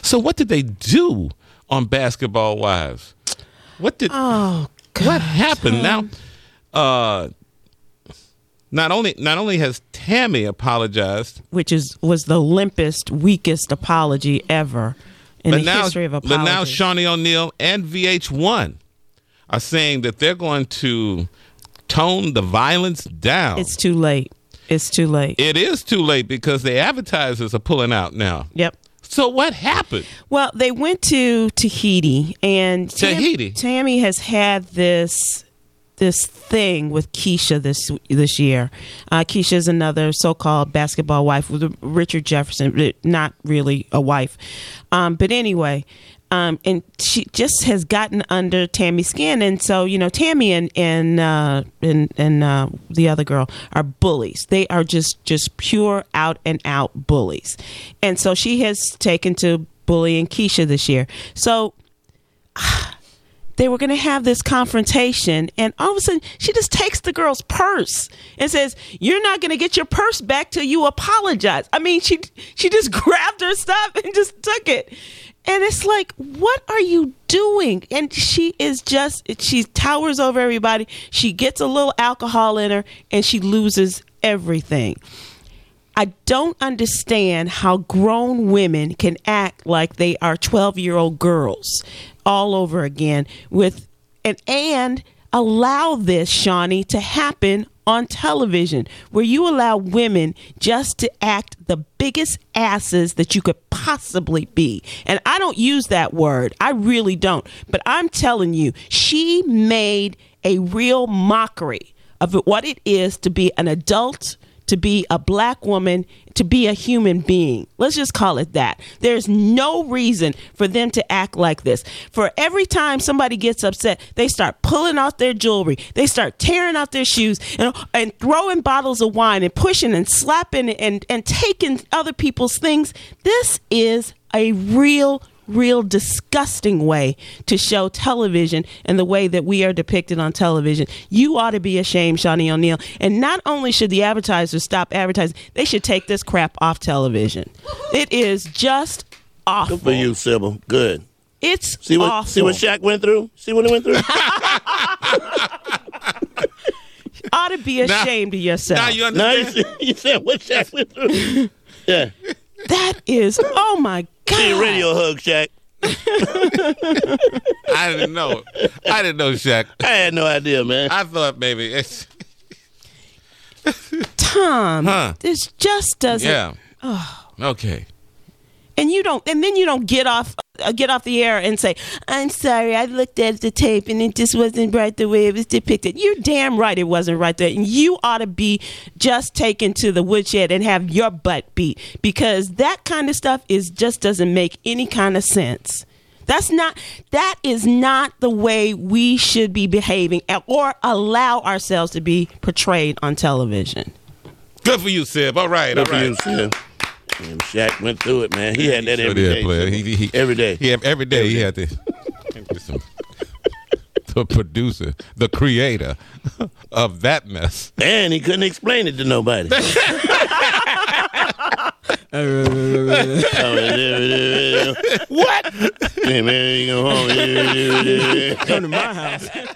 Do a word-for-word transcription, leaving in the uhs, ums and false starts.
So what did they do on Basketball Wives? What did? Oh, God. What happened now? Uh, not only not only has Tammy apologized, which is was the limpest, weakest apology ever in the now, history of apologies. But now Shaunie O'Neal and V H one are saying that they're going to tone the violence down. It's too late. It's too late. It is too late because the advertisers are pulling out now. Yep. So what happened? Well, they went to Tahiti, and Tam- Tahiti. Tammy has had this this thing with Keisha this this year. Uh, Keisha is another so-called basketball wife with Richard Jefferson, not really a wife, um, but anyway. Um, and she just has gotten under Tammy's skin, and so you know, Tammy and and uh, and, and uh, the other girl are bullies. They are just just pure out and out bullies, and so she has taken to bullying Keisha this year. So they were going to have this confrontation, and all of a sudden, she just takes the girl's purse and says, "You're not going to get your purse back till you apologize." I mean, she she just grabbed her stuff and just took it. And it's like, what are you doing? And she is just, she towers over everybody. She gets a little alcohol in her and she loses everything. I don't understand how grown women can act like they are twelve-year-old girls all over again with, and, and allow this, Shaunie, to happen on television, where you allow women just to act the biggest asses that you could possibly be. And I don't use that word. I really don't. But I'm telling you, she made a real mockery of what it is to be an adult, to be a black woman, to be a human being. Let's just call it that. There's no reason for them to act like this. For every time somebody gets upset, they start pulling out their jewelry. They start tearing out their shoes and, and throwing bottles of wine and pushing and slapping and, and taking other people's things. This is a real real disgusting way to show television and the way that we are depicted on television. You ought to be ashamed, Shaunie O'Neal. And not only should the advertisers stop advertising, they should take this crap off television. It is just awful. Good for you, Sybil. Good. It's see what, awful. See what Shaq went through? See what he went through? Ought to be ashamed now, of yourself. Now you understand? Now you, you said what Shaq went through. Yeah. That is, oh my God. See a radio hug, Shaq. I didn't know. I didn't know, Shaq. I had no idea, man. I thought maybe it's Tom. Huh. This just doesn't. Yeah. Oh. Okay. And you don't, and then you don't get off, uh, get off the air and say, "I'm sorry, I looked at the tape and it just wasn't right the way it was depicted." You're damn right it wasn't right there, and you ought to be just taken to the woodshed and have your butt beat, because that kind of stuff is just doesn't make any kind of sense. That's not, that is not the way we should be behaving or allow ourselves to be portrayed on television. Good for you, Sib. All right, Good all right. for you, Sib. And Shaq went through it, man. He had that He sure every did, day. player. He, he, he, every day. He had, every day Every he day. had to. The producer, the creator of that mess. And he couldn't explain it to nobody. What? Hey, man, you go home. Come to my house.